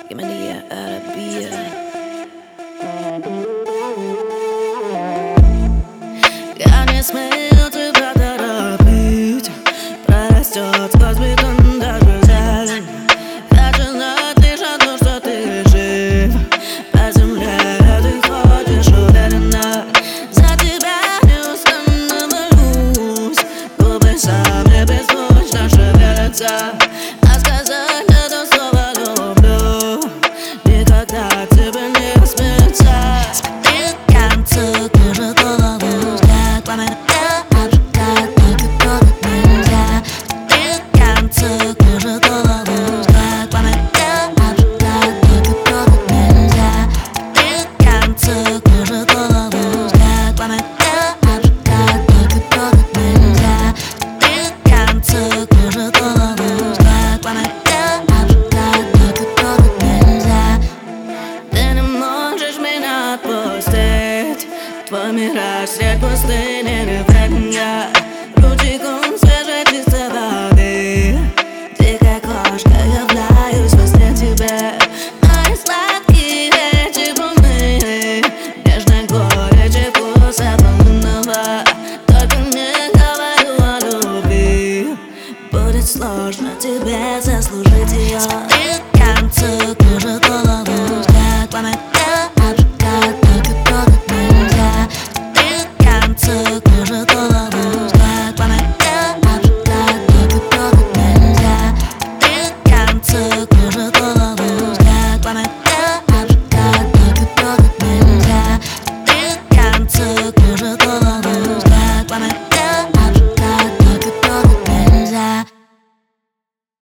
Гималия, Арабия. Я не смею тебя торопить. Прорастет сквозь бетон даже зелень. Хочу знать лишь одно, что ты жив. По земле ты ходишь уверенно. За тебя неустанно молюсь. Губы сами беззвучно шевелятся. А сказать это слово люблю никогда тебе не смеется. Смотри концу, кружит голову взгляд. Пламя обжигает, только трогать нельзя. Смотри концу, кружит голову взгляд. Пламя обжигает, только трогать нельзя. Смотри концу, кружит голову взгляд. Пламя обжигает, только трогать нельзя. Смотри концу, кружит голову взгляд. Пламя обжигает, только трогать нельзя. Ты не можешь меня отпустить. Твой мираж средь пустыни ревенья. Ручейком свежей чистой воды. Дикая кошка, являюсь во сне тебе. Мои сладкие речи полны нежной горечи вкуса полынного. Только не говорю о любви. Будет сложно тебе заслужить ее. Смотри концу, кружит голову взгляд. Пламя